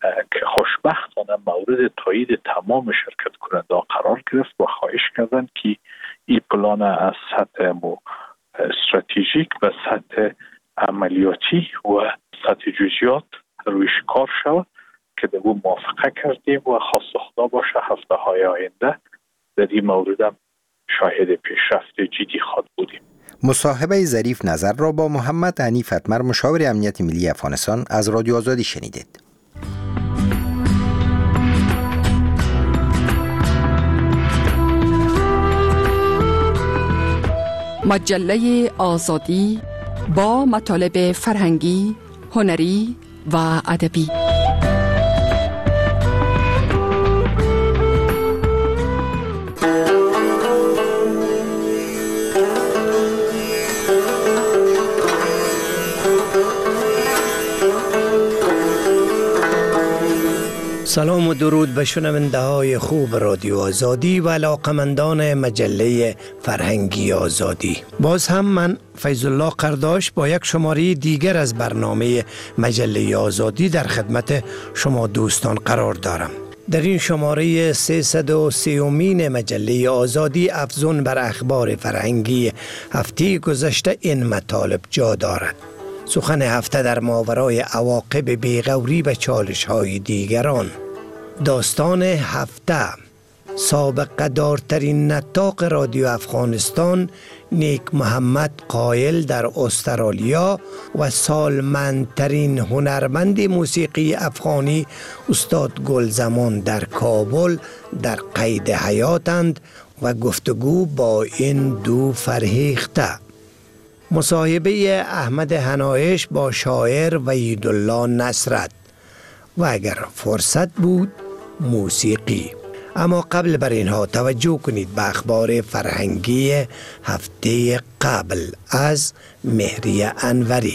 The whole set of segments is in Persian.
که خوشبختانه مورد تایید تمام شرکت کننده قرار گرفت و خواهش کردند که این پلان از سطح استراتژیک و سطح عملیاتی و سطح جزئیات رویش کار شود که در اون موافقه کردیم و خواست خدا باشه هفته های آینده در این مورد هم شاهد پیشرفت جدی خواهد بودیم. مصاحبه ظریف نظر را با محمد حنیف اتمر مشاور امنیت ملی افغانستان از رادیو آزادی شنیدید. مجله آزادی با مطالب فرهنگی، هنری و ادبی. سلام و درود به شنونده های خوب رادیو آزادی و علاقمندان مجله فرهنگی آزادی. باز هم من فیض الله قرداش با یک شماره دیگر از برنامه مجله آزادی در خدمت شما دوستان قرار دارم. در این شماره 330 مجله آزادی افزون بر اخبار فرهنگی هفته گذشته این مطالب جا دارد. سخن هفته در ماورای عواقب بیغوری و چالش‌های دیگران. داستان هفته، سابقه دارترین نطاق رادیو افغانستان نیک محمد قائل در استرالیا و سالمندترین هنرمند موسیقی افغانی استاد گلزمان در کابل در قید حیاتند و گفتگو با این دو فرهیخته. مصاحبه احمد حنایش با شاعر وحیدالله نصرت و اگر فرصت بود موسیقی. اما قبل بر اینها توجه کنید به اخبار فرهنگی هفته قبل از مهری انوری.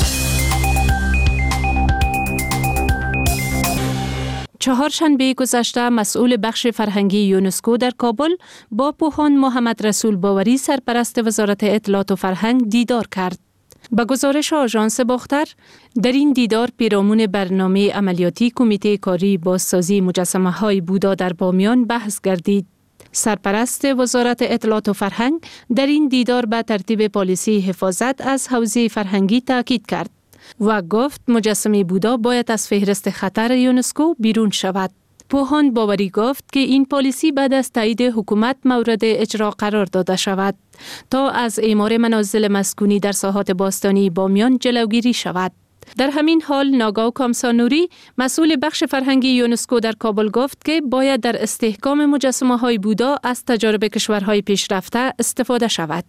چهارشنبه گذشته مسئول بخش فرهنگی یونسکو در کابل با پوهان محمد رسول باوری سرپرست وزارت اطلاعات و فرهنگ دیدار کرد. به گزارش آژانس باختر، در این دیدار پیرامون برنامه عملیاتی کمیته کاری بازسازی مجسمه‌های بودا در بامیان بحث گردید. سرپرست وزارت اطلاعات و فرهنگ در این دیدار به ترتیب پالیسی حفاظت از حوزه فرهنگی تاکید کرد و گفت مجسمه بودا باید از فهرست خطر یونسکو بیرون شود. پوهان باوری گفت که این پالیسی بعد از تایید حکومت مورد اجرا قرار داده شود تا از اعمار منازل مسکونی در ساحات باستانی بامیان جلوگیری شود. در همین حال ناگاو کامسانوری مسئول بخش فرهنگی یونسکو در کابل گفت که باید در استحکام مجسمه‌های بودا از تجارب کشورهای پیشرفته استفاده شود.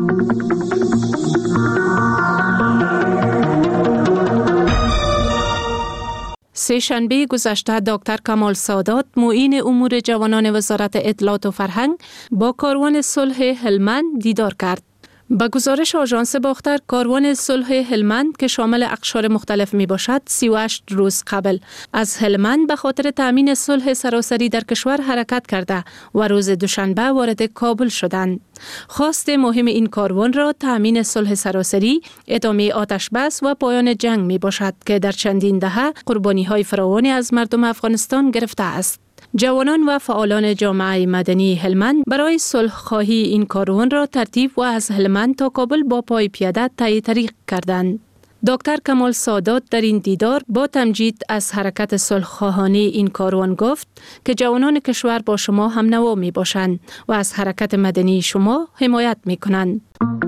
سه‌شنبه گذشته دکتر کمال سادات معین امور جوانان وزارت اطلاعات و فرهنگ با کاروان صلح هلمند دیدار کرد. به گزارش آژانس باختر، کاروان صلح هلمند که شامل اقشار مختلف می باشد 38 روز قبل از هلمند به خاطر تامین صلح سراسری در کشور حرکت کرده و روز دوشنبه وارد کابل شدند. خواست مهم این کاروان را تامین صلح سراسری، ادامه آتش بس و پایان جنگ می باشد که در چندین دهه قربانی های فراوانی از مردم افغانستان گرفته است. جوانان و فعالان جامعه مدنی هلمند برای صلح خواهی این کاروان را ترتیب و از هلمند تا کابل با پای پیاده طی طریق کردند. دکتر کمال سادات در این دیدار با تمجید از حرکت صلح خواهانه این کاروان گفت که جوانان کشور با شما هم نوا می باشند و از حرکت مدنی شما حمایت می کنند.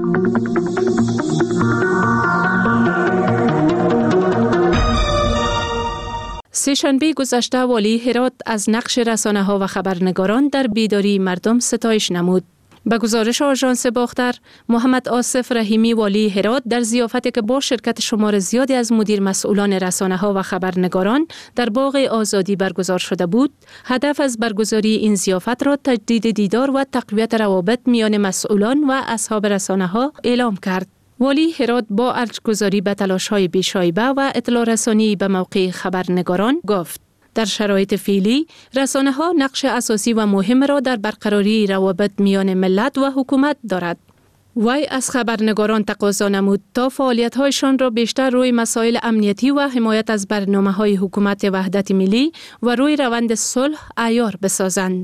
سه‌شنبه گذشته والی هرات از نقش رسانه‌ها و خبرنگاران در بیداری مردم ستایش نمود. به گزارش آژانس باختر، محمد آصف رحیمی والی هرات در ضیافتی که با شرکت شمار زیادی از مدیر مسئولان رسانه‌ها و خبرنگاران در باغ آزادی برگزار شده بود، هدف از برگزاری این ضیافت را تجدید دیدار و تقویت روابط میان مسئولان و اصحاب رسانه‌ها اعلام کرد. والی هرات با ارجگذاری به تلاش‌های بی‌شایبه و اطلاع رسانی به موقع خبرنگاران گفت در شرایط فعلی رسانه‌ها نقش اساسی و مهم را در برقراری روابط میان ملت و حکومت دارد. وی از خبرنگاران تقاضا نمود تا فعالیت‌هایشان را بیشتر روی مسائل امنیتی و حمایت از برنامه‌های حکومت وحدت ملی و روی روند صلح عیار بسازند.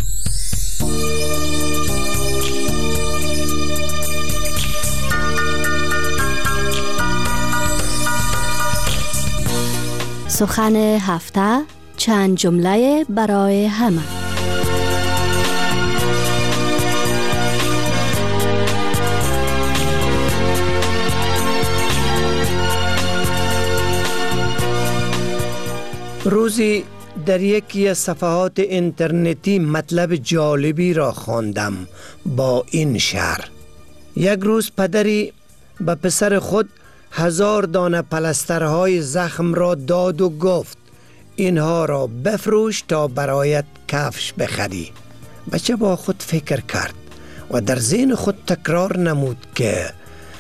سخن هفته، چند جمله برای همه. روزی در یکی از صفحات اینترنتی مطلب جالبی را خواندم با این شعر: یک روز پدری به پسر خود 1000 دانه پلسترهای زخم را داد و گفت اینها را بفروش تا برایت کفش بخری. بچه با خود فکر کرد و در ذهن خود تکرار نمود که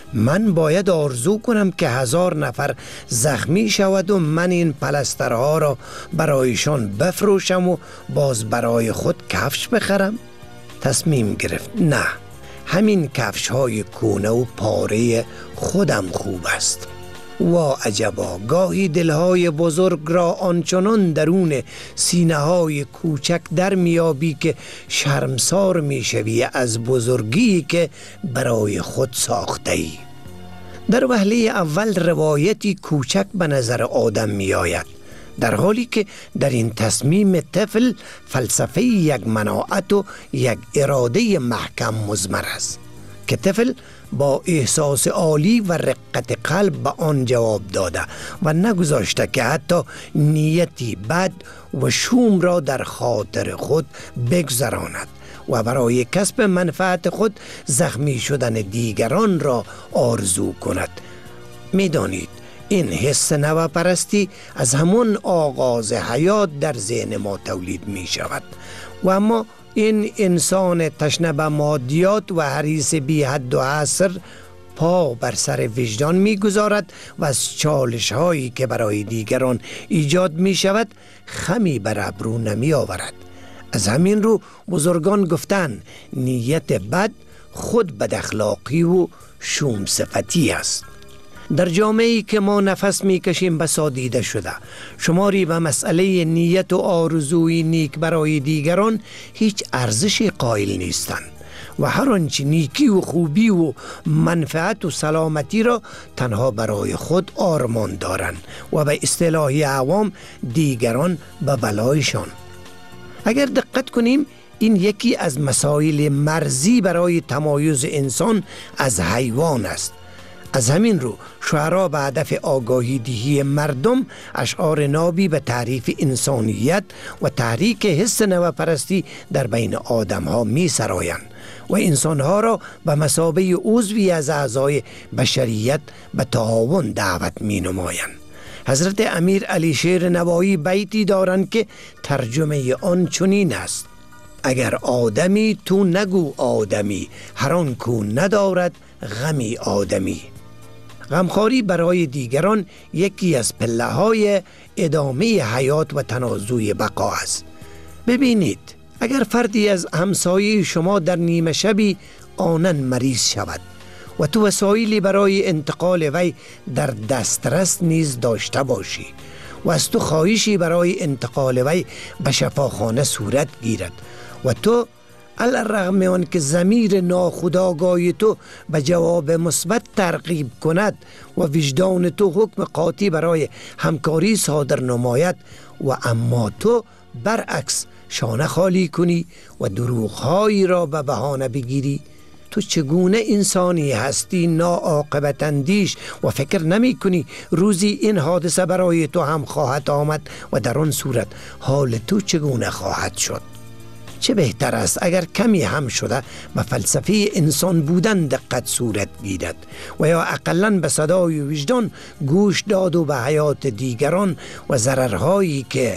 من باید آرزو کنم که 1000 نفر زخمی شود و من این پلسترها را برایشان بفروشم و باز برای خود کفش بخرم. تصمیم گرفت نه، همین کفش های کونه و پاره خودم خوب است. وا عجبا، گاهی دلهای بزرگ را آنچنان درون سینه های کوچک در میابی که شرمسار میشوی از بزرگی که برای خود ساخته ای. در وهله اول روایتی کوچک به نظر آدم می آید، در حالی که در این تصمیم طفل فلسفه یک مناعت و یک اراده محکم مضمر است که طفل با احساس عالی و رقت قلب به آن جواب داده و نگذاشته که حتی نیتی بد و شوم را در خاطر خود بگذراند و برای کسب منفعت خود زخمی شدن دیگران را آرزو کند. می‌دانید این حس نوپرستی از همون آغاز حیات در ذهن ما تولید می شود و اما این انسان تشنه به مادیات و حریص بی حد و حصر پا بر سر وجدان می گذارد و از چالش هایی که برای دیگران ایجاد می شود خمی بر ابرو نمی آورد. از همین رو بزرگان گفتن نیت بد خود بد اخلاقی و شوم صفتی است. در جامعه‌ای که ما نفس می‌کشیم بسادیده شده، شماری به مسئله نیت و آرزوی نیک برای دیگران هیچ ارزشی قائل نیستند و هر آنچه نیکی و خوبی و منفعت و سلامتی را تنها برای خود آرمان دارند و به اصطلاح عوام دیگران به بلایشان. اگر دقت کنیم این یکی از مسائل مرزی برای تمایز انسان از حیوان است. از همین رو شعرا به هدف آگاهی دهی مردم اشعار نابی به تعریف انسانیت و تحریک حس نوپرستی در بین آدم ها می سرایند و انسان ها را به مثابه عضوی از اعضای بشریت به تعاون دعوت می نمایند. حضرت امیر علی شیر نوایی بیتی دارند که ترجمه آن چنین است: اگر آدمی تو نگو آدمی، هر آن کو ندارد غمی آدمی. غمخواری برای دیگران یکی از پله‌های ادامه حیات و تنازع بقا است. ببینید، اگر فردی از همسایه شما در نیمه شبی آنن مریض شود و تو وسایلی برای انتقال وی در دسترس نیز داشته باشی و از تو خواهشی برای انتقال وی به شفاخانه صورت گیرد و تو علی‌الرغم آن که ضمیر ناخودآگاه تو به جواب مثبت ترغیب کند و وجدان تو حکم قاطی برای همکاری صادر نماید و اما تو برعکس شانه خالی کنی و دروغ‌هایی را به بهانه بگیری، تو چگونه انسانی هستی ناعاقبت اندیش و فکر نمی کنی روزی این حادثه برای تو هم خواهد آمد و در آن صورت حال تو چگونه خواهد شد؟ چه بهتر است اگر کمی هم شده به فلسفه انسان بودن دقت صورت گیرد و یا اقلن به صدای وجدان گوش داد و به حیات دیگران و ضررهایی که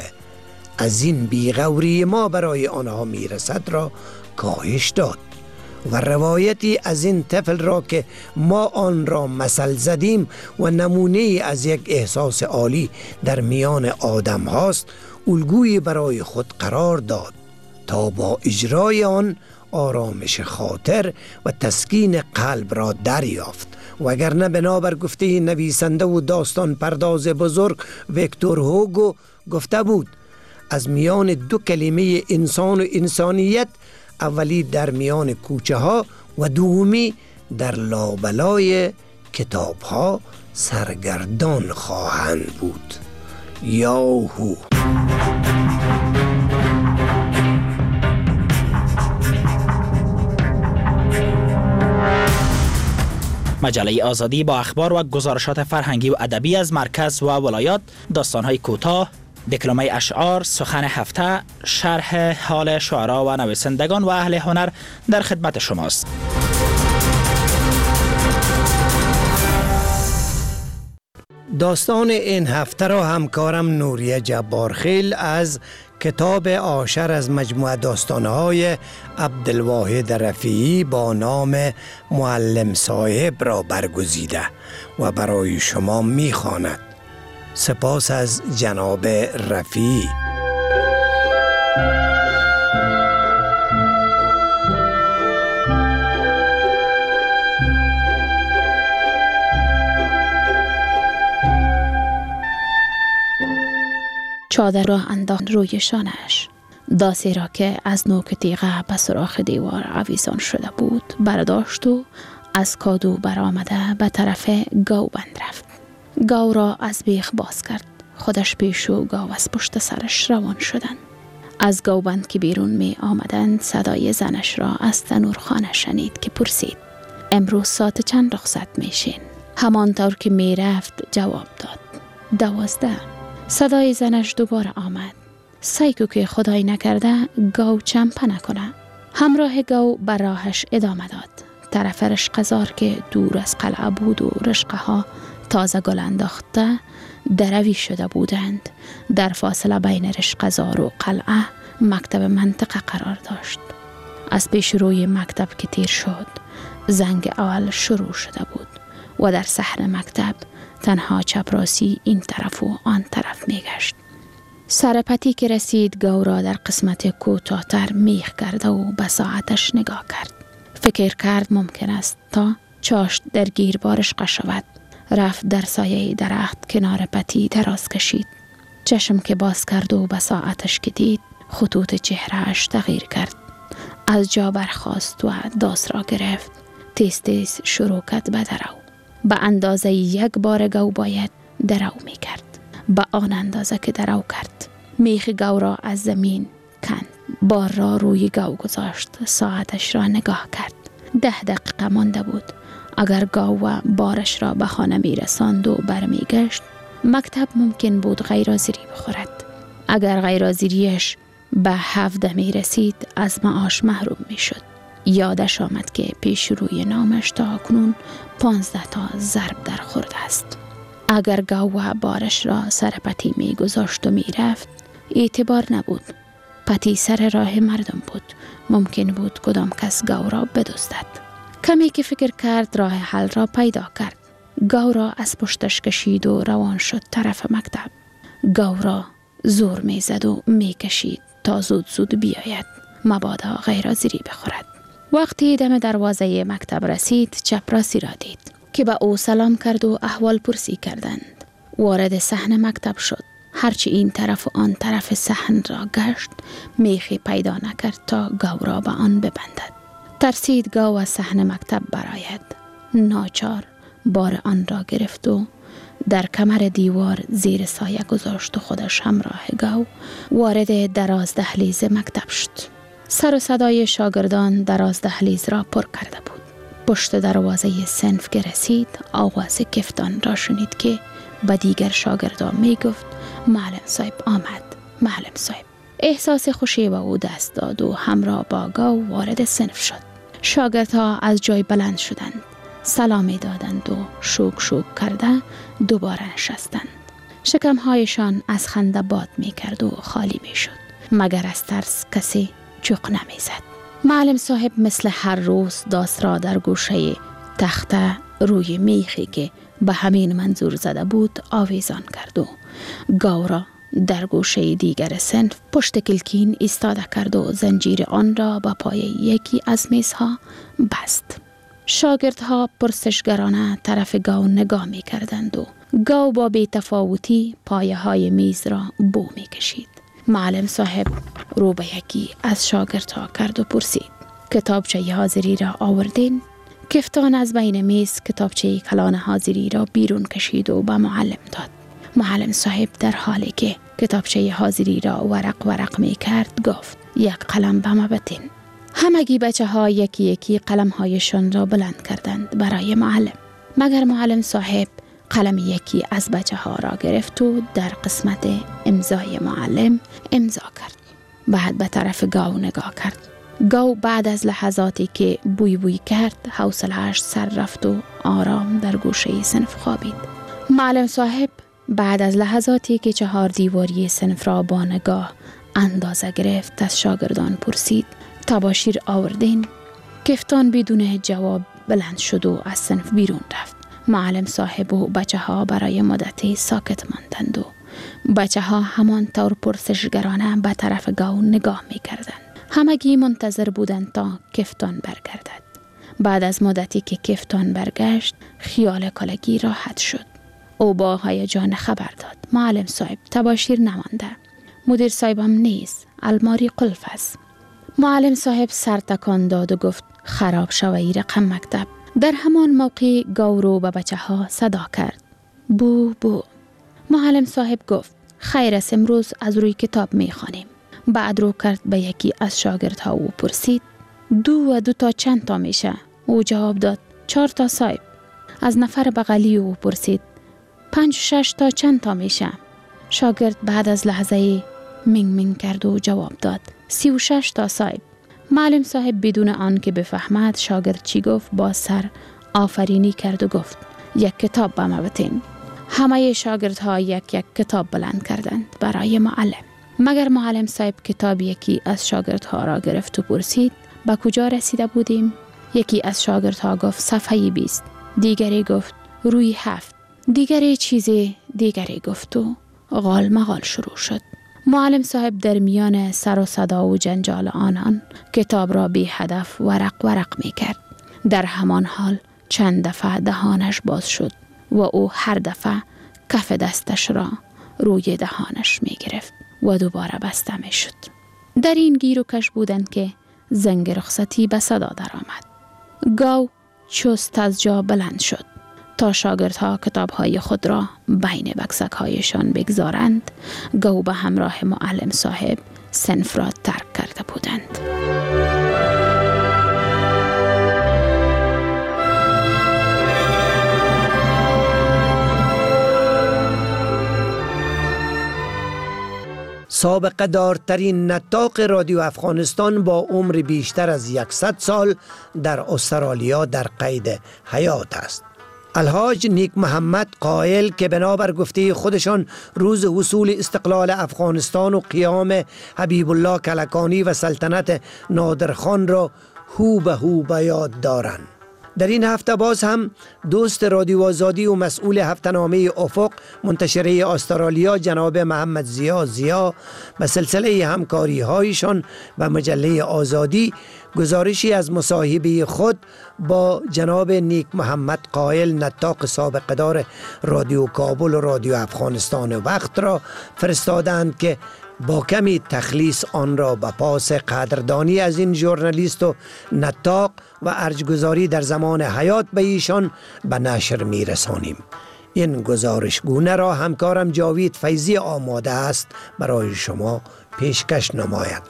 از این بیغوری ما برای آنها میرسد را کاهش داد. و روایتی از این طفل را که ما آن را مثل زدیم و نمونه از یک احساس عالی در میان آدم هاست الگویی برای خود قرار داد تا با اجرای آن آرامش خاطر و تسکین قلب را دریافت. وگرنه بنابر گفته نویسنده و داستان پرداز بزرگ ویکتور هوگو گفته بود از میان دو کلمه انسان و انسانیت، اولی در میان کوچه ها و دومی در لابلای کتاب ها سرگردان خواهند بود. یاهو. مجله آزادی با اخبار و گزارشات فرهنگی و ادبی از مرکز و ولایات، داستان‌های کوتاه، دکلمه اشعار، سخن هفته، شرح حال شعرا و نویسندگان و اهل هنر در خدمت شماست. داستان این هفته را همکارم نوریه جبارخیل از کتاب آشر از مجموعه داستانهای عبدالواحد رفیعی با نام معلم صاحب را برگزیده و برای شما می‌خواند. سپاس از جناب رفیعی. چادر را انداخت روی شانه‌اش. داستی را که از نوک تیغه به سوراخ دیوار آویزان شده بود برداشت و از کادو برآمده به طرف گاوبند رفت. گاو را از بیخ باز کرد. خودش پیش و گاو از پشت سرش روان شدند. از گاوبند که بیرون می آمدند صدای زنش را از تنورخانه شنید که پرسید امروز ساعت چند رخصت میشین؟ همانطور که می رفت جواب داد 12. صدای زنش دوباره آمد. سعی که خدای نکرده گاو چمپه نکنه. همراه گاو بر راهش ادامه داد. طرف رشقه‌زار که دور از قلعه بود و رشقه ها تازه گل انداخته دروی شده بودند. در فاصله بین رشقه‌زار و قلعه مکتب منطقه قرار داشت. از پیش روی مکتب که تیر شد زنگ اول شروع شده بود و در صحن مکتب تنها چپراسی این طرف و آن طرف می گشت. سرپتی که رسید گاو را در قسمت کوتاه‌تر میخ کرد و به ساعتش نگاه کرد. فکر کرد ممکن است تا چاشت در گیربارش شود. رفت در سایه درخت کنار پتی دراز کشید. چشم که باز کرد و به ساعتش که دید خطوط چهرهش تغییر کرد. از جا برخاست و داس را گرفت. تیز تیز شروع کرد به درو. به اندازه یک بار گاو باید درو می کرد. به آن اندازه که درو کرد میخ گاو را از زمین کند. بار را روی گاو گذاشت. ساعتش را نگاه کرد. 10 دقیقه مانده بود. اگر گاو بارش را به خانه می رساند و برمی گشت مکتب ممکن بود غیرحاضری بخورد. اگر غیرحاضریش به 17 می رسید از معاش محروم می شد. یادش آمد که پیش روی نامش تا اکنون 15 تا ضرب در خورده است. اگر گاو بارش را سر پتی می گذاشت و می رفت اعتبار نبود. پتی سر راه مردم بود. ممکن بود کدام کس گاو را بدزدد. کمی که فکر کرد راه حل را پیدا کرد. گاو را از پشتش کشید و روان شد طرف مکتب. گاو را زور می زد و می کشید تا زود زود بیاید. مبادا غیرحاضری بخورد. وقتی دم دروازه مکتب رسید چپراسی را دید که به او سلام کرد و احوال پرسی کردند. وارد صحن مکتب شد. هرچی این طرف و آن طرف صحن را گشت میخی پیدا نکرد تا گاو را به آن ببندد. ترسید گاو از صحن مکتب برآید. ناچار بار آن را گرفت و در کمر دیوار زیر سایه گذاشت و خودش همراه گاو وارد دراز دهلیز مکتب شد. سر و صدای شاگردان دراز دهلیز را پر کرده بود. پشت دروازه صنف که رسید آواز کفتان را شنید که به دیگر شاگردان می گفت معلم صاحب آمد. معلم صاحب. احساس خوشی به او دست داد و همراه با گاو وارد صنف شد. شاگردها از جای بلند شدند. سلامی دادند و شوک شوک کرده دوباره نشستند. شکمهایشان از خنده باد می کرد و خالی می شد. مگر از ترس کسی چوق نمی زد. معلم صاحب مثل هر روز داست را در گوشه تخته روی میخی که به همین منظور زده بود آویزان کرد و گاو را در گوشه دیگر صنف پشت کلکین ایستاده کرد و زنجیر آن را به پای یکی از میزها بست. شاگردها پرسشگرانه طرف گاو نگاه می کردند و گاو با بی‌تفاوتی پایه های میز را بو می کشید. معلم صاحب رو به یکی از شاگردها کرد و پرسید: کتابچه حاضری را آوردین؟ کفتان از بین میز کتابچه کلان حاضری را بیرون کشید و به معلم داد. معلم صاحب در حالی که کتابچه حاضری را ورق می کرد گفت: یک قلم به ما بتین. همگی بچه ها یکی یکی قلم هایشان را بلند کردند برای معلم، مگر معلم صاحب قلم یکی از بچه ها را گرفت و در قسمت امضای معلم امضا کرد. بعد به طرف گاو نگاه کرد. گاو بعد از لحظاتی که بوی کرد حوصله‌اش سر رفت و آرام در گوشه صنف خوابید. معلم صاحب بعد از لحظاتی که 4 دیواری صنف را با نگاه اندازه گرفت از شاگردان پرسید: طباشیر آوردین؟ کفتان بدون جواب بلند شد و از صنف بیرون رفت. معلم صاحب و بچه ها برای مدتی ساکت ماندند و بچه ها همان طور پرسشگرانه به طرف گاو نگاه می کردند. همگی منتظر بودند تا کفتان برگردد. بعد از مدتی که کفتان برگشت خیال کلگی راحت شد. او با هیجان خبر داد: معلم صاحب طباشیر نمانده، مدیر صاحبم نیست، الماری قلف است. معلم صاحب سر تکان داد و گفت: خراب شوی رقم مکتب. در همان موقع گاو رو به بچه ها صدا کرد: بو بو. معلم صاحب گفت: خیر است، امروز از روی کتاب می خوانیم. بعد رو کرد به یکی از شاگردها و پرسید: 2 و 2 تا چند تا میشه؟ او جواب داد: 4 تا صاحب. از نفر بغلی او پرسید: 5 و 6 تا چند تا میشه؟ شاگرد بعد از لحظه مینگ کرد و جواب داد: 36 تا صاحب. معلم صاحب بدون آن که بفهمد شاگرد چی گفت با سر آفرینی کرد و گفت: یک کتاب به ما بتین. همه شاگردها یک کتاب بلند کردند برای معلم، مگر معلم صاحب کتاب یکی از شاگردها را گرفت و پرسید: به کجا رسیده بودیم؟ یکی از شاگردها گفت: صفحه 20. دیگری گفت: روی 7. دیگری چیزی دیگری گفت و غال مغال شروع شد. معلم صاحب در میان سر و صدا و جنجال آنان کتاب را بی هدف ورق می کرد. در همان حال چند دفعه دهانش باز شد و او هر دفعه کف دستش را روی دهانش می گرفت و دوباره بسته می شد. در این گیر و کش بودند که زنگ رخصتی به صدا در آمد. گاو چست از جا بلند شد تا شاگردها کتاب‌های خود را بین بکسک‌هایشان بگذارند. گاو به همراه معلم صاحب صنف را ترک کرده بودند. سابقه دارترین نطاق رادیو افغانستان با عمر بیشتر از 100 سال در استرالیا در قید حیات است. الحاج نیک محمد قائل که بنابر گفته خودشان روز حصول استقلال افغانستان و قیام حبیب الله کلکانی و سلطنت نادرخان را هو به یاد دارند. در این هفته باز هم دوست رادیو آزادی و مسئول هفته‌نامه افق منتشره استرالیا جناب محمد زیا به سلسله همکاری هایشان و مجله آزادی گزارشی از مصاحبه خود با جناب نیک محمد قائل نطاق سابقه دار رادیو کابل و رادیو افغانستان وقت را فرستادند که با کمی تخلیص آن را به پاس قدردانی از این ژورنالیست و نطاق و ارجگذاری در زمان حیات به ایشان به نشر می رسانیم. این گزارشگونه را همکارم جاوید فیضی آماده است برای شما پیشکش نماید.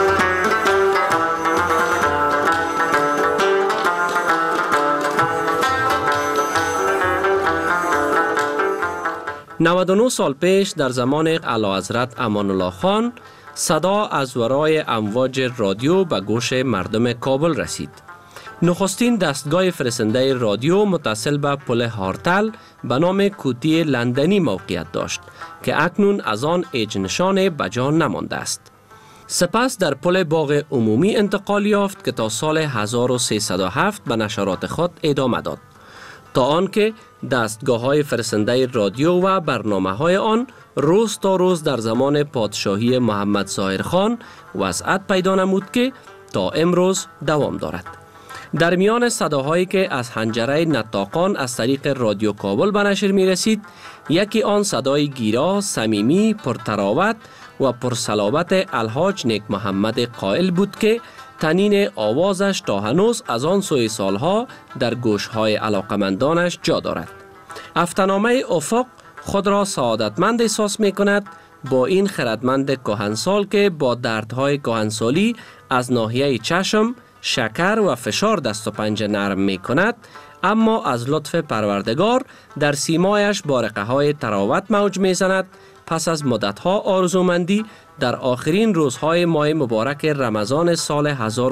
«99 سال پیش در زمان اعلیحضرت امان الله خان صدا از ورای امواج رادیو به گوش مردم کابل رسید. نخستین دستگاه فرستنده رادیو متصل به پل هارتل به نام کوتی لندنی موقعیت داشت که اکنون از آن هیچ نشان به جا نمانده است. سپس در پل باغ عمومی انتقال یافت که تا سال 1307 به نشرات خود ادامه داد تا آنکه دستگاه های فرستنده رادیو و برنامه های آن روز تا روز در زمان پادشاهی محمد ظاهر خان وسعت پیدا نمود که تا امروز دوام دارد. در میان صداهایی که از حنجره نطاقان از طریق رادیو کابل به نشر می رسید، یکی آن صدای گیرا، صمیمی، پرتراوت و پرصلابت الحاج نیک محمد قائل بود که تنین آوازش تا هنوز از آن سوی سالها در گوشهای علاقمندانش جا دارد. هفته‌نامه افق خود را سعادتمند احساس می کند با این خردمند کهنسال که با دردهای کهنسالی از ناحیه چشم، شکر و فشار دست و پنجه نرم می کند، اما از لطف پروردگار در سیمایش بارقه های تراوت موج می زند. پس از مدتها آرزومندی در آخرین روزهای ماه مبارک رمضان سال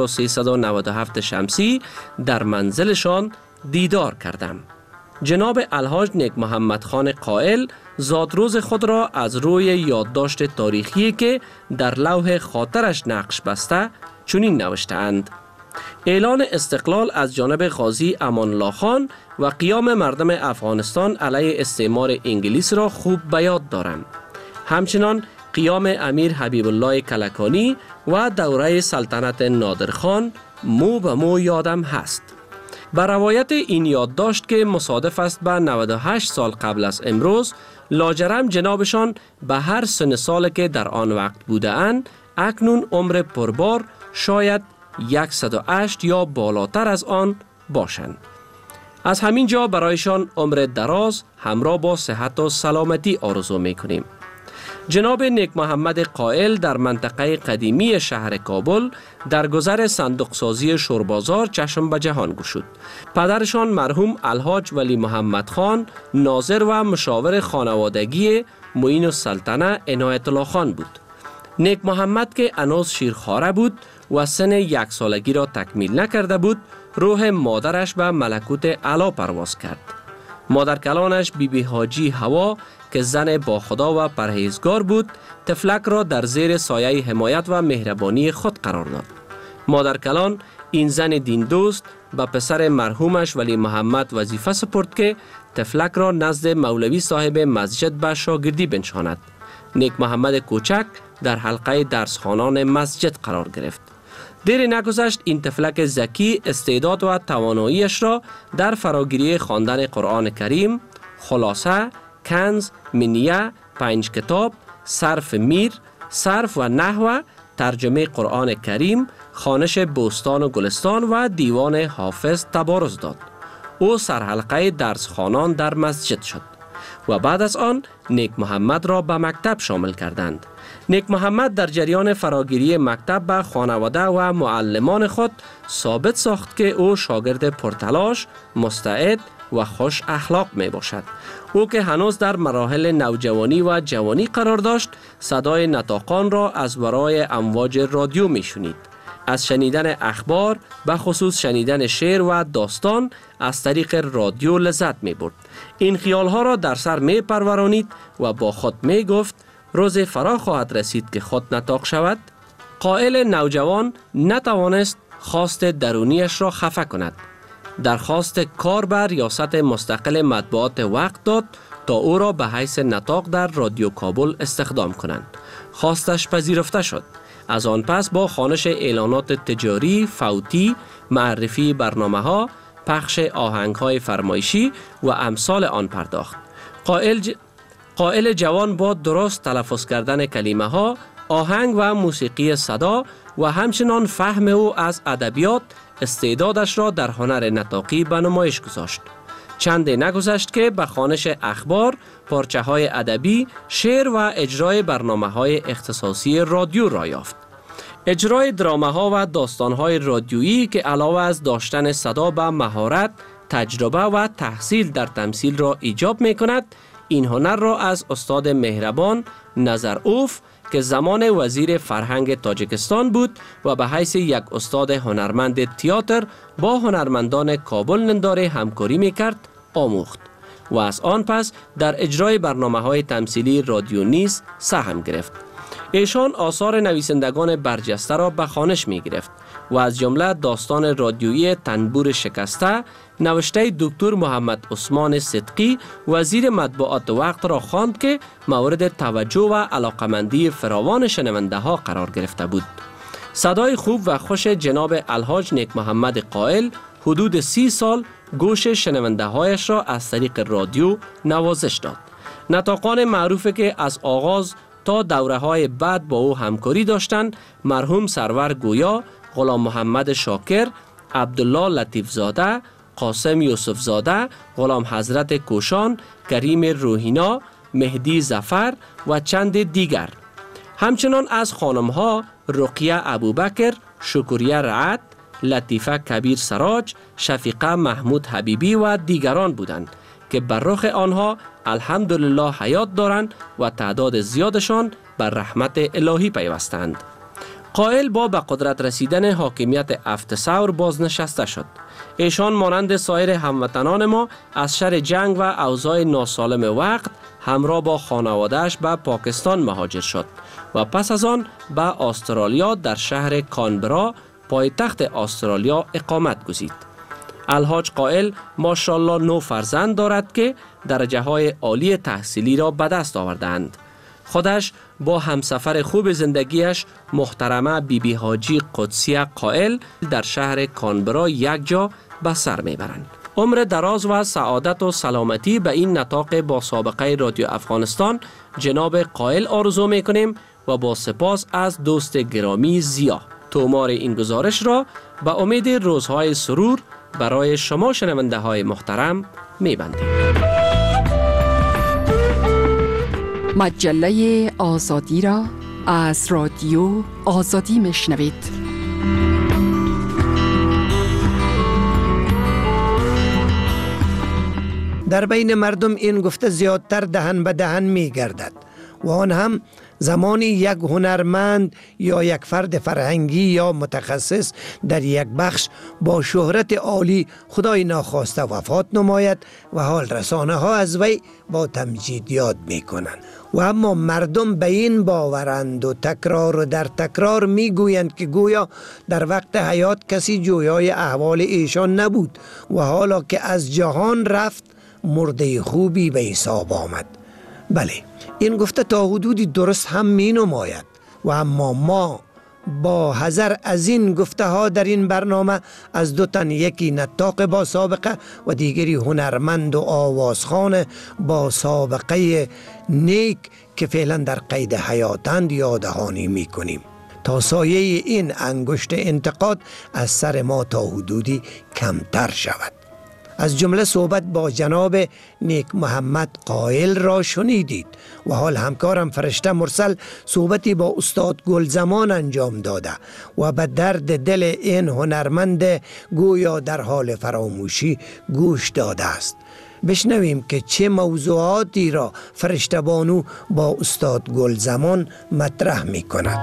1397 شمسی در منزلشان دیدار کردم. جناب الحاج نیک محمد خان قائل زادروز خود را از روی یادداشت تاریخی که در لوح خاطرش نقش بسته چنین نوشته‌اند: اعلان استقلال از جانب غازی امان الله خان و قیام مردم افغانستان علیه استعمار انگلیس را خوب به یاد دارم. همچنان قیام امیر حبیب الله کلکانی و دوره سلطنت نادرخان مو به مو یادم هست. بر روایت این یادداشت که مصادف است به 98 سال قبل از امروز، لاجرم جنابشان به هر سن سال که در آن وقت بوده اند، اکنون عمر پربار شاید 108 یا بالاتر از آن باشند. از همین جا برایشان عمر دراز همراه با صحت و سلامتی آرزو می‌کنیم. جناب نیک محمد قائل در منطقه قدیمی شهر کابل در گذر صندوق سازی شوربازار چشم به جهان گشود. پدرشان مرحوم الحاج ولی محمد خان ناظر و مشاور خانوادگی معین السلطنه عنایت الله خان بود. نیک محمد که هنوز شیرخواره بود و سن 1 سالگی را تکمیل نکرده بود، روح مادرش به ملکوت اعلی پرواز کرد. مادر کلانش بیبی حاجی هوا که زن با خدا و پرهیزگار بود، طفلک را در زیر سایه حمایت و مهربانی خود قرار داد. مادر کلان این زن دین دوست به پسر مرحومش ولی محمد وظیفه سپرد که طفلک را نزد مولوی صاحب مسجد به شاگردی بنشاند. نیک محمد کوچک در حلقه درسخوانان مسجد قرار گرفت. دیر نگذشت این طفلک ذکی استعداد و تواناییش را در فراگیری خواندن قرآن کریم، خلاصه، کنز، منیه، 5 کتاب، صرف میر، صرف و نحو، ترجمه قرآن کریم، خوانش بوستان و گلستان و دیوان حافظ تبارز داد. او سرحلقه درسخوانان در مسجد شد و بعد از آن نیک محمد را به مکتب شامل کردند. نیک محمد در جریان فراگیری مکتب به خانواده و معلمان خود ثابت ساخت که او شاگرد پرتلاش، مستعد و خوش اخلاق می باشد. او که هنوز در مراحل نوجوانی و جوانی قرار داشت، صدای نطاقان را از ورای امواج رادیو می شنید. از شنیدن اخبار، به خصوص شنیدن شعر و داستان از طریق رادیو لذت می برد. این خیالها را در سر می پرورانید و با خود می گفت روز فرا خواهد رسید که خود نطاق شود. قائل نوجوان نتوانست خواست درونیش را خفه کند. درخواست کار بر ریاست مستقل مطبوعات وقت داد تا او را به حیث نطاق در رادیو کابل استخدام کنند. خواستش پذیرفته شد. از آن پس با خوانش اعلانات تجاری، فوتی، معرفی برنامه‌ها، پخش آهنگ‌های فرمایشی و امثال آن پرداخت. قائل جوان با درست تلفظ کردن کلمه‌ها، آهنگ و موسیقی صدا و همچنان فهم او از ادبیات استعدادش را در هنر نطاقی به نمایش گذاشت. چندی نگذشت که به خوانش اخبار، پارچه‌های ادبی، شعر و اجرای برنامه‌های اختصاصی رادیو را یافت. اجرای درامه‌ها و داستان‌های رادیویی که علاوه از داشتن صدا به مهارت، تجربه و تحصیل در تمثیل را ایجاب می‌کند، این هنر را از استاد مهربان نظرؤف که زمان وزیر فرهنگ تاجیکستان بود و به حیث یک استاد هنرمند تئاتر با هنرمندان کابل ننداره همکاری میکرد آموخت و از آن پس در اجرای برنامه‌های تمثیلی رادیو نیز سهم گرفت. ایشان آثار نویسندگان برجسته را به خوانش می گرفت و از جمله داستان رادیویی تنبور شکسته نوشته دکتر محمد عثمان صدقی وزیر مطبوعات وقت را خواند که مورد توجه و علاقمندی فراوان شنونده ها قرار گرفته بود. صدای خوب و خوش جناب الحاج نیک محمد قائل حدود 30 سال گوش شنونده هایش را از طریق رادیو نوازش داد. نطاقان معروفی که از آغاز تا دوره های بعد با او همکاری داشتند مرحوم سرور گویا، غلام محمد شاکر، عبدالله لطیف زاده، قاسم یوسف زاده، غلام حضرت کوشان، کریم روحینا، مهدی ظفر و چند دیگر. همچنان از خانمها رقیه ابوبکر، شکریه رعد، لطیفه کبیر سراج، شفیقه محمود حبیبی و دیگران بودند که بر رخ آنها الحمدلله حیات دارند و تعداد زیادشان بر رحمت الهی پیوستند. قائل با به قدرت رسیدن حاکمیت افتثور بازنشسته شد. ایشان مانند سایر هموطنان ما از شر جنگ و اوضاع ناسالم وقت همراه با خانواده‌اش به پاکستان مهاجر شد و پس از آن به استرالیا در شهر کانبرا پایتخت استرالیا اقامت گزید. الحاج قائل ماشاءالله 9 فرزند دارد که درجه های عالی تحصیلی را به دست آوردند. خودش با همسفر خوب زندگیش محترمه بیبی حاجی قدسیه قائل در شهر کانبرا یک جا به سر میبرند. عمر دراز و سعادت و سلامتی به این نطاق با سابقه رادیو افغانستان جناب قائل آرزو میکنیم و با سپاس از دوست گرامی زیا. تومار این گزارش را به امید روزهای سرور برای شما شنونده های محترم میبندیم. مجله آزادی را از رادیو آزادی میشنوید. در بین مردم این گفته زیادتر دهن به دهن می گردد و آن هم زمانی یک هنرمند یا یک فرد فرهنگی یا متخصص در یک بخش با شهرت عالی خدای ناخواسته وفات نماید و حال رسانه ها از وی با تمجید یاد می کنند و اما مردم به این باورند و تکرار و در تکرار می گویند که گویا در وقت حیات کسی جویای احوال ایشان نبود و حالا که از جهان رفت مرده خوبی به حساب آمد. بله، این گفته تا حدودی درست هم می نماید و اما ما با حذر از این گفته ها در این برنامه از 2 تن، یکی نطاق با سابقه و دیگری هنرمند و آوازخوان با سابقه نیک که فعلا در قید حیاتند یادهانی می کنیم تا سایه این انگشت انتقاد از سر ما تا حدودی کمتر شود. از جمله صحبت با جناب نیک محمد قائل را شنیدید و حال همکارم فرشته مرسل صحبتی با استاد گلزمان انجام داده و به درد دل این هنرمند گویا در حال فراموشی گوش داده است. بشنویم که چه موضوعاتی را فرشته بانو با استاد گلزمان مطرح می کند.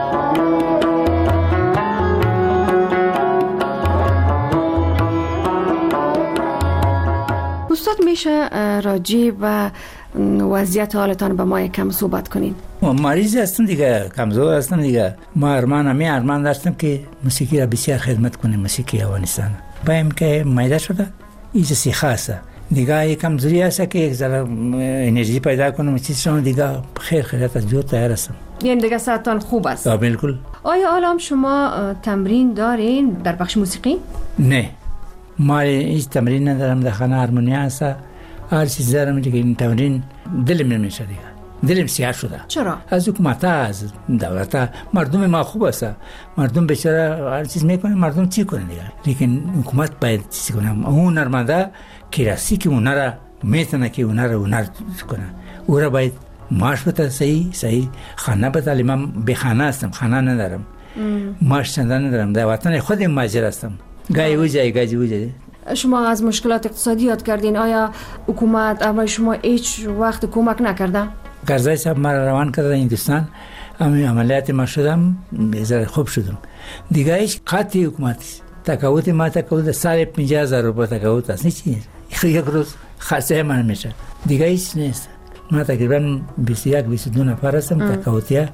استاد میشه راجع و وضعیت حالتان به ما یکم صحبت کنین؟ مریض هستم دیگه، کمزور هستم دیگه. ما ارمان داشتم که موسیقی را بسیار خدمت کنیم، موسیقی افغانستان. بایم که میده شده این سیخه است دیگه، یک کمزوری هست که یک ذره انرژی پیدا کنم چیزشون دیگه خیرت از جور تیار هستم. یعنی دیگه صحتتان خوب است؟ بالکل. آیا حالا شما تمرین دارین در بخش موسیقی؟ نه، ما هیچ تمرین ندارم. در خانه هارمونیا هست، هر چیز دارم دیگه. این تمرین دلم نمیشه دیگه، دلم سیاه شده. چرا؟ از حکومت، از دولت. مردم ما خوب است، مردم بیچاره هر چیز میکنه، مردم چی کنه دیگه. لیکن حکومت باید چیزی کنه. اون نرمنده که راستی که اون را میتونه که اون را کنه، او را باید معاش بده. صحیح خانه بده. من به خانه هستم، خانه ندارم، معاش چندان ندارم. در وطن خودم ماجر هستم، گاهی وجای. شما از مشکلات اقتصادی یاد کردین، آیا حکومت اما شما هیچ وقت کمک نکرده؟ قرضای صاحب مرا روان کرده هندوستان، عملیات ما شدم، بسیار خوب شدم دیگه. هیچ قطعی حکومتی تقاوت ما تقاوت 150,000 روپیه تقاوت است، نیست. یک روز خرچه من میشه دیگه، هیچ نیست. ما تقریبا 21-22 نفر هستم تقاوتیه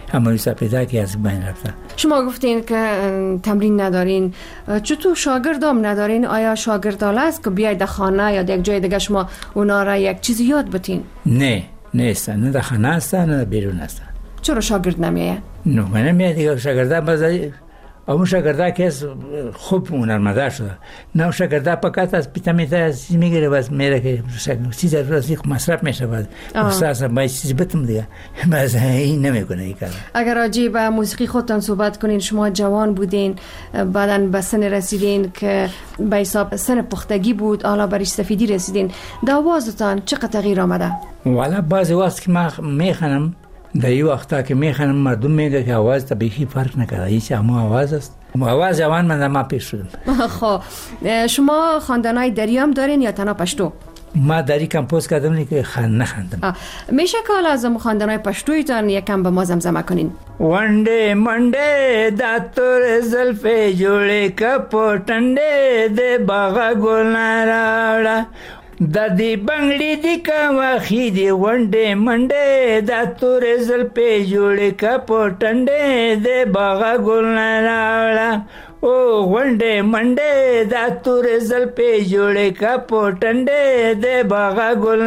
امروی سپیده که از بین رفته. شما گفتین که تمرین ندارین، چطور شاگردام ندارین؟ آیا شاگردال است که بیاید در خانه یا در یک جای دیگه شما اونا را یک چیزی یاد بتین؟ نه نیستن، نه در خانه هستن نه بیرون هستن. چرا شاگرد نمیاید؟ نه من نمیاد دیگه. شاگرده بازی اون شاگرده که خوب هنرمند شده، نه شاگرده فقط از پیتامیتا میگیره باز میره که چیز روزی مصرف میشه، بعد استاد باید چیزی بتم دیگه باز این نمیکنه این کار. اگر راجع به موسیقی خودتان صحبت کنین، شما جوان بودین، بعداً به سن رسیدین که به حساب سن پختگی بود، حالا بر سفیدی رسیدین، در آوازتان چقدر تغییر آمده؟ والا بعضی وقت که ما میخوانم، در این وقتا که میخوانم مردم میگه که آواز تا بیخی فرق نکرده، هیچ اما آواز است. آواز جوان من ما پیش شدم. خب شما خواندنای دری هم دارین یا تنها پشتو؟ ما دری کمپوز کردم که نخوندم. میشه که حالا از خواندنای پشتویتان یکم به ما زمزمه کنین؟ ونډه منډه دا تور زلفې جوړې کپو ټنډې د باغ ګل راړه د دې بنگړې د کمخې دی ونډه منډه دا تور زلفې جوړې کپو ټنډې د باغ ګل راړه او ونډه منډه دا تور زلفې جوړې کپو ټنډې د باغ ګل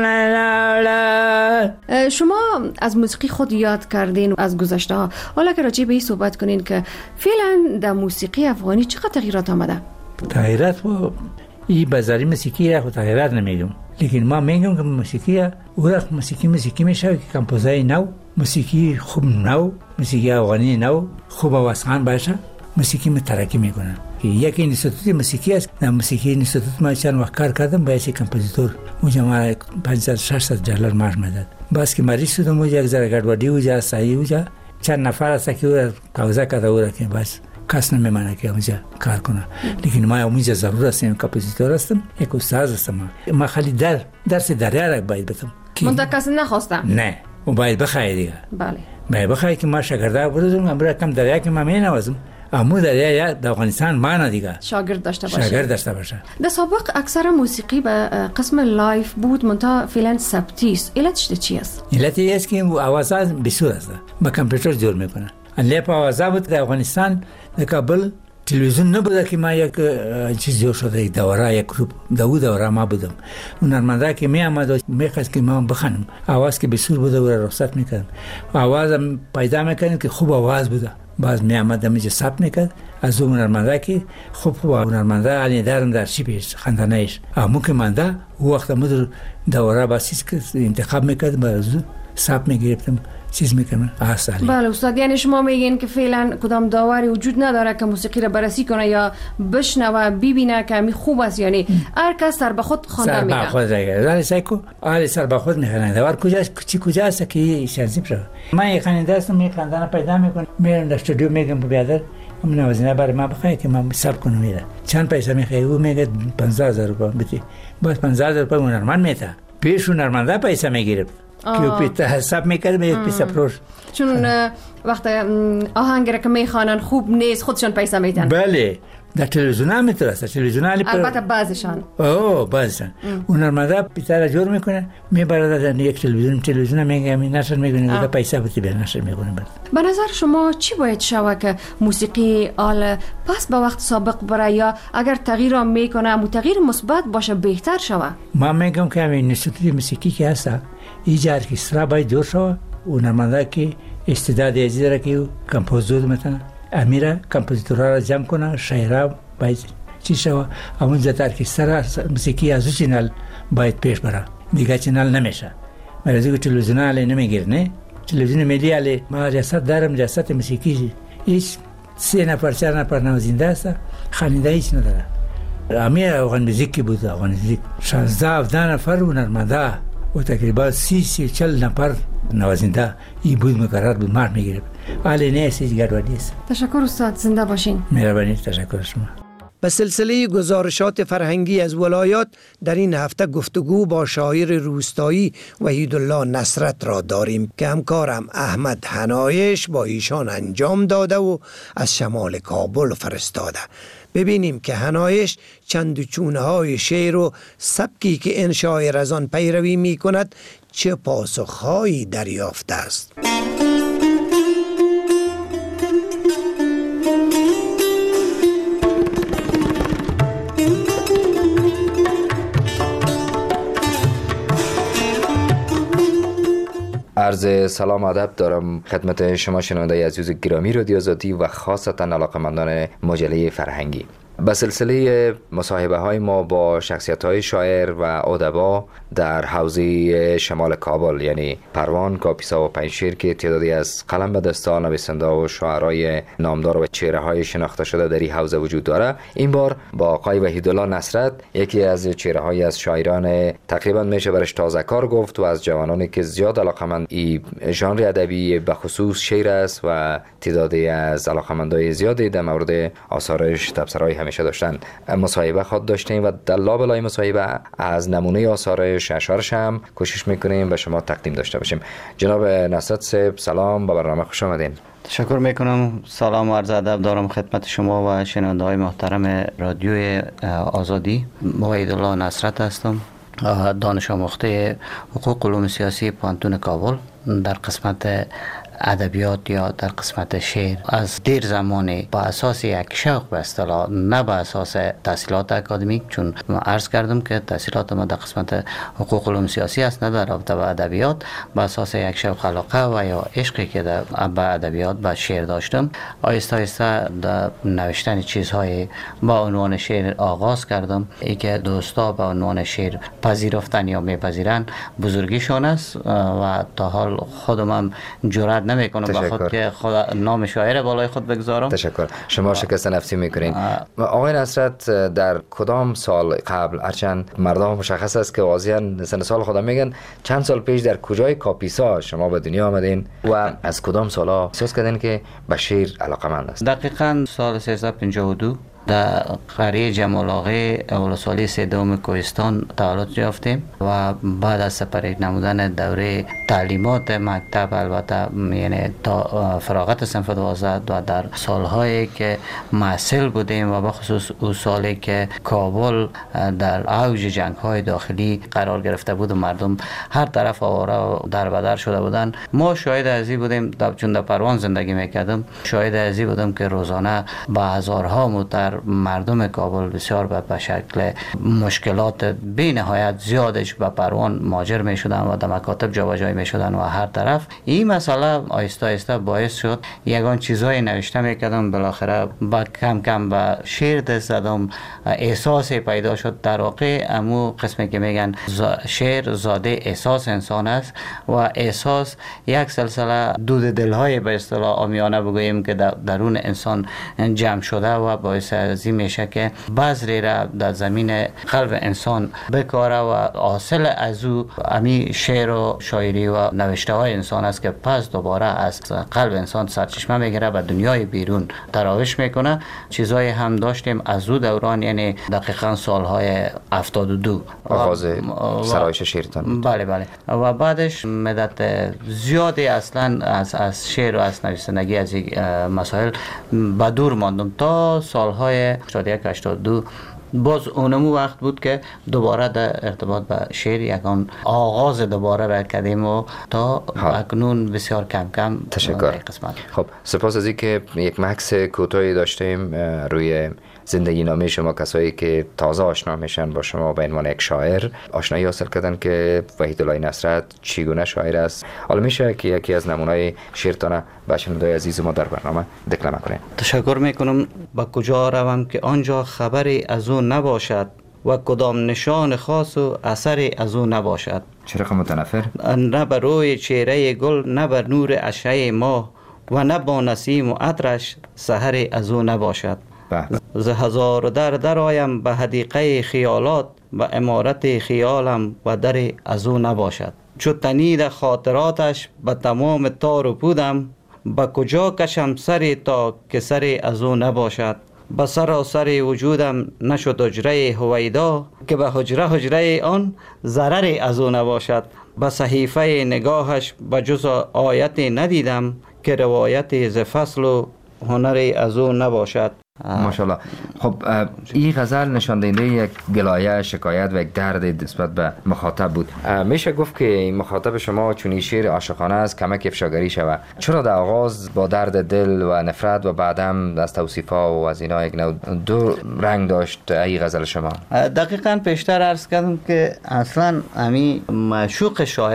راړه. شما از موسیقی خود یاد کردین از گذشته ها، حالا که راجع به این صحبت کنین که فعلا در موسیقی افغانی چقدر تغییرات آمده؟ تغییرات و این بازاری موسیقی را خود تغییرات نمیگم، لیکن ما میگم که موسیقی وقت موسیقی میشه که کمپوزای نو، موسیقی خوب نو، موسیقی افغانی نو خوب آوازخوان باشه، موسیقی مترقی میکنه. یک اینستیتوت موسیقی است، در موسیقی اینستیتوت ما چند وقت کار کردم با یک کمپوزیتور، اونجا ما 500-600 دلار معاش میداد. بس که مریض شدم اونجا یک ذره گډوډي اونجا صحیح اونجا چند نفر است که کاغذا کرده که بس کس نمیمانه که اونجا کار کنه، لیکن ما اونجا ضرور هستم کمپوزیتور هستم، یک استاد هستم. ما خالی درس دریا را باید بدم. من کس نخواستم. نه و باید بخوای دیگه. بله. باید بخوای که ما شاگردا بودم، امروز کم دریا که ما مینوازم. امو دریا در افغانستان ما دیگه شاگرد داشته باشه. در سابق اکثر موسیقی به قسم لایف بود، منتها فعلا ثبتی است. علتش چی است؟ علتی است که آواز بسیار است، با کامپیوتر جور میکنه. لیپ آواز بود در افغانستان، در کابل تلویزیون نبوده که ما یک چیز جور شده، یک دوره، یک گروپ دوره ما بودم. هنرمندا که می آمد و میخواست که ما بخوانم، آواز که بسیار بوده و رخصت میکردم، آواز پیدا میکردیم که خوب آواز بوده. باز می آمد دمیج ثبت میکرد از اون هنرمندا که خوب هنرمندا علی دارم در چی پیش خواندنش امو که منده وقت مدر دوره باسیس که انتخاب میکرد باز ثبت میگرفتم چیز میکنم اصلا. بله استاد، یعنی شما میگین که فعلا کدام داوری وجود نداره که موسیقی را بررسی کنه یا بشنوه ببینه که می خوب است، یعنی هر کس سر به خود خوانده میگه. سر به خود دیگه ولی سایکو آلی سر به خود میخوانه. داور کجاست که شانسی بشه. من یک خواننده هستم، می خواندن پیدا میکنم، میرم در استودیو میگم بیادر من نوازنده برای ما بخوای که من حساب کنم. میره چند پیسه میخوای؟ او میگه 15000 روپیه بدی. باز 15000 روپیه هنرمند میته، پیش هنرمنده پیسه میگیره که پیتا حساب میکرد به یک پیسه پروش، چون وقت آهنگ را که میخوانن خوب نیست خودشان پیسه میدن. بله در تلویزیون هم میترسه، تلویزیون البته بعضشان بعضشان هنرمنده پیسه را جور میکنه میبره در یک تلویزیون میگه نشر میکنه پیسه بودی به نشر میکنه. به نظر شما چی باید شود که موسیقی آل پس به وقت سابق برای یا اگر تغییر میکنه تغییر مثبت باشه بهتر شود؟ من میگم که همین اینستیتوت موسیقی که هست ایجا ارکسترا باید جور شود، هنرمنده که استعداد ازی داره که کمپوزور مثلا امیره کمپوزیتورها را جمع کنه، شاعرها باید چی شود، همون ذات ارکسترا موسیقی از چینل باید پیش بره، دیگه چینل نمیشه. مرزی که تلویزیون علی نمیگیره، نه تلویزیون ملی علی ما ریاست دارم، ریاست موسیقی هیچ 3 نفر 4 نفر نوازنده است، خواننده هیچ نداره. امیر افغان موسیقی بود، افغان موسیقی 16-17 نفر هنرمنده و تقریبا 30-40 نفر نوازنده ای بود مقرر بود مار میگرفت. ولی نه چیز گډوډي است. تشکر استاد، زنده باشین. مهربانی، تشکر شما. به سلسله گزارشات فرهنگی از ولایات در این هفته گفتگو با شاعر روستایی وحیدالله نصرت را داریم که همکارم احمد حنایش با ایشان انجام داده و از شمال کابل فرستاده. ببینیم که حنایش چند چونه های شعر و سبکی که این شاعر از آن پیروی می کند چه پاسخهایی دریافته است. عرض سلام و ادب دارم خدمت شما شنونده عزیز گرامی رادیو آزادی و خاصتا علاقه‌مندان مجله فرهنگی. به سلسله مصاحبه های ما با شخصیت های شاعر و ادبا در حوزه شمال کابل، یعنی پروان، کاپیسا و پنجشیر که تعدادی از قلم به دستان نویسنده و شاعرای نامدار و چهره های شناخته شده در این حوزه وجود داره. این بار با آقای وحیدالله نصرت، یکی از چهره های از شاعران تقریبا میشه برش تازه کار گفت و از جوانانی که زیاد علاقمند این ژانر ادبی به خصوص شعر است و تعدادی از علاقمندای زیادی در مورد آثارش تبصره‌ای همیشه داشتن. مصاحبه خود داشتیم و در لابلای مصاحبه از نمونه آثارش، اشعارش هم کوشش میکنیم به شما تقدیم داشته باشیم. جناب نصرت صاحب سلام، به برنامه خوش آمدین. تشکر میکنم. سلام و عرض ادب دارم خدمت شما و شنونده های محترم رادیوی آزادی. وحیدالله نصرت هستم، دانش آموخته حقوق علوم سیاسی پانتون کابل در قسمت ادبیات یا در قسمت شعر. از دیر زمانی با اساس یک شوق به اصطلاح، نه به اساس تحصیلات اکادمیک، چون عرض کردم که تحصیلات ما در قسمت حقوق علوم سیاسی است، نه در رابطه با ادبیات، به اساس یک شوق علاقه و یا عشقی که به ادبیات به شعر داشتم، آهسته آهسته در نوشتن چیزهای با عنوان شعر آغاز کردم. ای که دوستا به عنوان شعر پذیرفتن یا میپذیرن بزرگیشان است و تا حال خودم هم جرأت نمیکنم به خود که نام شاعر بالای خود بگذارم. تشکر. شما شکست نفسی میکنین. آقای نصرت، در کدام سال قبل، هرچند مردم مشخص است که واضحا سن سال خودم میگن، چند سال پیش در کجای کاپیسا شما به دنیا آمدین و از کدام سالا احساس کردین که به شعر علاقه‌مند است؟ دقیقاً سال 1352 در قریه جمال آقای ولسوالی سیدوم کوهستان تولد یافتیم و بعد از سپری نمودن دوره تعلیمات مکتب، البته یعنی تا فراغت صنف 12 و در سالهایی که محصل بودیم و بخصوص اون سالی که کابل در اوج جنگ‌های داخلی قرار گرفته بود و مردم هر طرف آواره و دربدر شده بودن، ما شاهد ازی بودیم. چون در پروان زندگی میکردم، شاهد ازی بودم که روزانه با هزارها موتر مردم کابل بسیار به شکل مشکلات بی نهایت زیادش به پروان مهاجر می شدن و در مکاتب جابجایی می شدن و هر طرف. این مسئله آهسته آهسته باعث شد یگان چیزای نوشته میکردم، بالاخره با کم کم به شعر دست زدم، احساس پیدا شد. در واقع امو قسمی که میگن شعر زاده احساس انسان است و احساس یک سلسله دود دلهای به اصطلاح عامیانه بگوییم که درون انسان جمع شده و باعث ازی میشه که بذری را در زمین قلب انسان بکاره و حاصل از او امی شعر و شاعری و نوشته های انسان است که پس دوباره از قلب انسان سرچشمه میگیره و دنیای بیرون تراوش میکنه. چیزایی هم داشتیم از او دوران، یعنی دقیقاً سالهای 72 آغاز سرایش شعرتان. بله بله. و بعدش مدت زیادی اصلا از شعر و از نویسندگی از مسائل به دور ماندم تا سالهای 81-82. باز اونمو وقت بود که دوباره در ارتباط با شعر یکان آغاز دوباره را کردیم و تا اکنون بسیار کم کم. تشکر. خب سپاس از اینکه یک مکس کوتاهی داشتیم روی زندگی نامه شما. کسایی که تازه آشنا میشن با شما به عنوان یک شاعر آشنایی حاصل کردن که وحیدالله نصرت چگونه شاعر است. حالا میشه که یکی از نمونه‌های شعرتان به شنونده‌های عزیز ما در برنامه دکلمه کنید؟ تشکر میکنم. با کجا روم که آنجا خبری از او نباشد و کدام نشان خاص و اثری از او نباشد. چرا متنفر؟ نه بر روی چهره گل، نه بر نور اشعه ماه و نه با نسیم و عطرش سحری از او نباشد. ز هزار در آیم به حدیقه خیالات و امارت خیالم و در از او نباشد. چو تنید خاطراتش به تمام تار و پودم، به کجا کشم سری تا که سری از او نباشد. به سراسر وجودم نشد حجره هویدا، که به حجره آن ضرری از او نباشد. به صحیفه نگاهش به جز آیت ندیدم، که روایت ز فصل و هنری از او نباشد. ماشاءالله. خب این غزل نشان دهنده یک گلایه، شکایت و یک درد نسبت به مخاطب بود. میشه گفت که این مخاطب شما چون این شعر عاشقانه است کمک افشاگری شود. چرا در آغاز با درد دل و نفرت و بعدم از توصیفا و از اینا یک نوع دو رنگ داشت این غزل شما؟ دقیقاً پیشتر عرض کردم که اصلا امی معشوق شاعر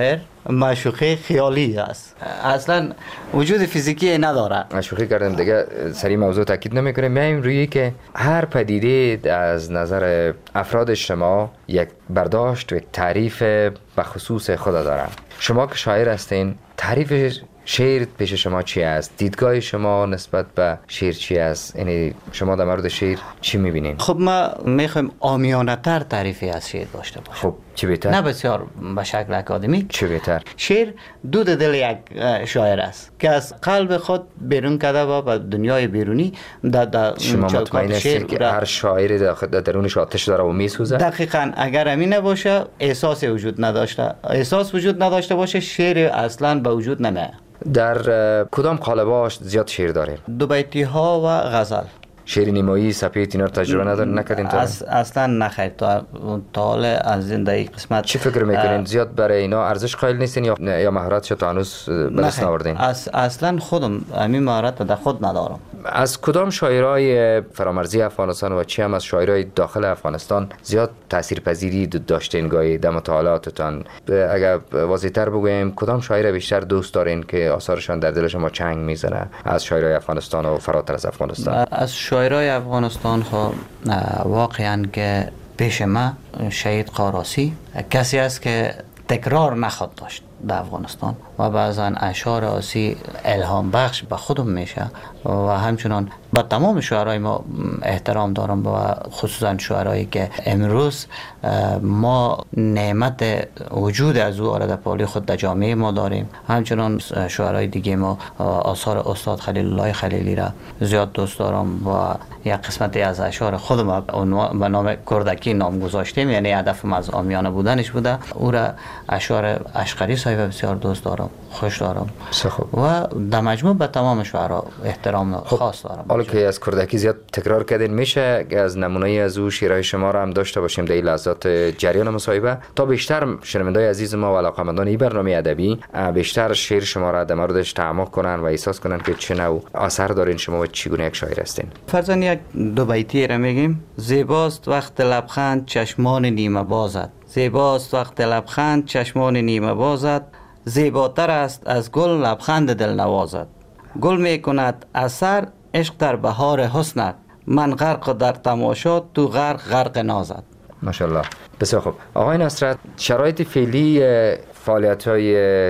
معشوقه خیالی است، اصلا وجود فیزیکی نداره. معشوقه کردم دیگه سری موضوع تاکید نمیکنیم. میایم روی که هر پدیده از نظر افراد شما یک برداشت و یک تعریف به خصوص خود داره. شما که شاعر هستین، تعریف شعر پیش شما چی است؟ دیدگاه شما نسبت به شعر چی است؟ یعنی شما در مورد شعر چی میبینین؟ خب ما میخوایم عامیانه تر تعریفی از شعر داشته باشیم. خب چی بهتر؟ نه بسیار به شکل اکادمیک. چی بهتر؟ شعر دود دل یک شاعر است که از قلب خود بیرون کرده و به دنیای بیرونی شما مطمئن هستید که هر شاعری در درونش آتش داره و میسوزه؟ دقیقاً. اگر همین نباشه احساس وجود نداشته، احساس وجود نداشته باشه شعر اصلا به وجود نمیاد. در کدام قالب‌هاش زیاد شعر داریم؟ دو بیتی ها و غزل. شعر نیمایی، سپید اینا رو تجربه نکردین تا؟ اصلا نخیر تا حال از زندگی قسمت. چی فکر میکنین زیاد برای اینا ارزش قائل نیستین یا مهارتش تا هنوز به دست نآوردین؟ اصلا خودم همین مهارت در خود ندارم. از کدام شاعرای فرامرزی افغانستان و چی هم از شاعرای داخل افغانستان زیاد تاثیرپذیری داشتین گاهی در مطالعاتتان؟ اگر واضح‌تر بگویم کدام شاعر بیشتر دوست دارین که آثارشان در دل شما چنگ میزنه از شاعرای افغانستان و فراتر از افغانستان؟ از شاعرای افغانستان واقعا که پیش ما شهید قاراسی کسی است که تکرار نخواد داشت در افغانستان و بعضا اشعار آسی الهام بخش به خودم میشه و همچنان با تمام شاعرای ما احترام دارم و خصوصا شاعرایی که امروز ما نعمت وجود از او در پالی خود در جامعه ما داریم. همچنان شاعرای دیگه ما آثار استاد خلیل الله خلیلی را زیاد دوست دارم و یک قسمتی از اشعار خودم به نام کردکی نام گذاشتیم، یعنی هدفم از عامیانه بودنش بوده. او را اشعار اشقری صاحب بسیار دوست دارم، خوش دارم و در مجموع به تمام شاعرها احترام خاص دارم. حالا که از کردکی زیاد تکرار کردین میشه از نمونه از او شعرهای شما را هم داشته باشیم در این لحظات جریان مصاحبه تا بیشتر شنوندگان عزیز ما و علاقه‌مندان این برنامه ادبی بیشتر شعر شما را در موردش تعمق کنن و احساس کنن که چه نوع اثر دارین شما و چگونه یک شاعر هستین. فرضاً یک دو بیتی را میگیم: زیباست وقت لبخند چشمان نیمه بازت، زیباست وقت لبخند چشمان نیمه بازت، زیباتر است از گل لبخند دل نوازت، گل می کند اثر عشق در بهار حسنت، من غرق در تماشا تو غرق نازت. ماشاءالله، بسیار خوب. آقای نصرت، شرایط فعلی فعالیت‌های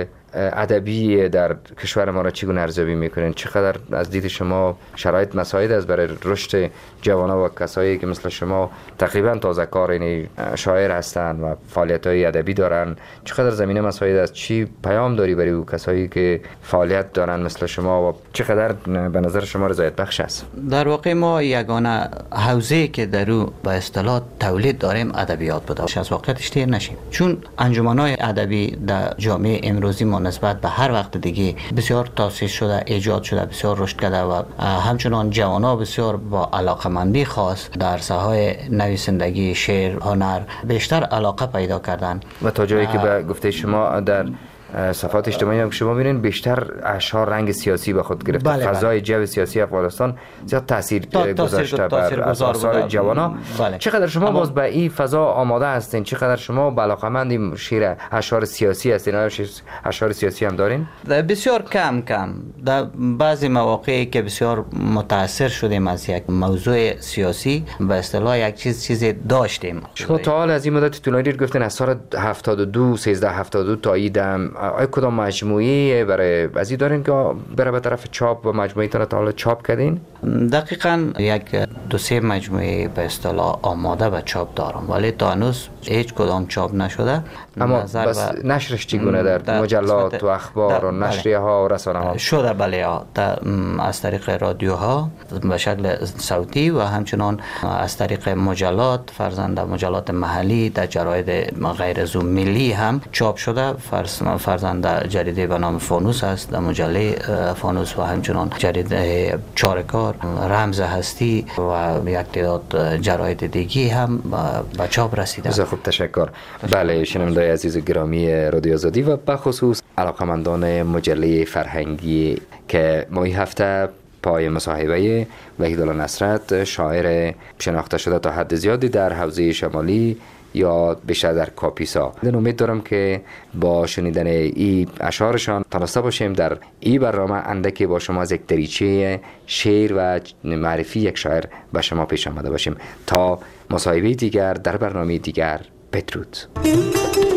ادبی در کشور ما را چگونه ارزیابی میکنین؟ چقدر از دید شما شرایط مساعد است برای رشد جوانان و کسایی که مثل شما تقریبا تازه کار یعنی شاعر هستند و فعالیت‌های ادبی دارن؟ چقدر زمینه مساعد است؟ چی پیام داری برای او کسایی که فعالیت دارن مثل شما و چقدر به نظر شما رضایت بخش است؟ در واقع ما یگانه حوزه‌ای که در او به اصطلاح تولید داریم ادبیات بوده. از واقعیتش تیر نشیم، چون انجمن‌های ادبی در جامعه امروزی ما نسبت به هر وقت دیگه بسیار تاسیس شده، ایجاد شده، بسیار رشد کرده و همچنان جوان‌ها بسیار با علاقه‌مندی خاص در ساحه‌های نویسندگی، شعر، هنر بیشتر علاقه پیدا کردن. و تا جایی که به گفته شما در صفحات اجتماعی هم شما می‌بینید بیشتر اشعار رنگ سیاسی به خود گرفته. بله فضای جو سیاسی افغانستان زیاد تاثیر گذاشته بر آثار جوانان. بله. چقدر شما باز به این فضا آماده هستین؟ چقدر شما علاقه‌مند این شعر اشعار سیاسی هستین؟ اشعار سیاسی هم دارین؟ بسیار کم در بعضی مواقعی که بسیار متاثر شدیم از یک موضوع سیاسی به اصطلاح یک چیزی داشتیم. شما تا حال از این مدت طولانی گفتین از سال 72 1372 تا ایدم آیا کدام مجموعی برای ازی دارین که برای به طرف چاپ و مجموعی تا حالا چاپ کردین؟ دقیقاً یک دو سه مجموعه به اصطلاح آماده به چاپ دارم ولی تا هنوز هیچ کدام چاپ نشده. اما بس نشرش چگونه در مجلات و اخبار و نشریه ها و رسانه ها شده؟ بله، از طریق رادیوها به شکل صوتی و همچنان از طریق مجلات، فرزند مجلات محلی در جراید غیر از ملی هم چاپ شده. فرزند جریده به نام فانوس است، در مجله فانوس و همچنان جریده چارکار، رمز هستی و یک تعداد جراید دیگی هم به چاپ رسیده. بسیار خوب، تشکر. بله، شنوندگان عزیز گرامی رادیو آزادی و به خصوص علاقه‌مندان مجله فرهنگی که ما این هفته پای مصاحبه وحیدالله نصرت، شاعر شناخته شده تا حد زیادی در حوزه شمالی، یا بیشتر در کاپیسا. امید دارم که با شنیدن این اشعارشان تونسته باشیم در این برنامه اندکی با شما از یک دریچه شعر و معرفی یک شاعر به شما پیش آمده باشیم. تا مصاحبه دیگر در برنامه دیگر، بدرود.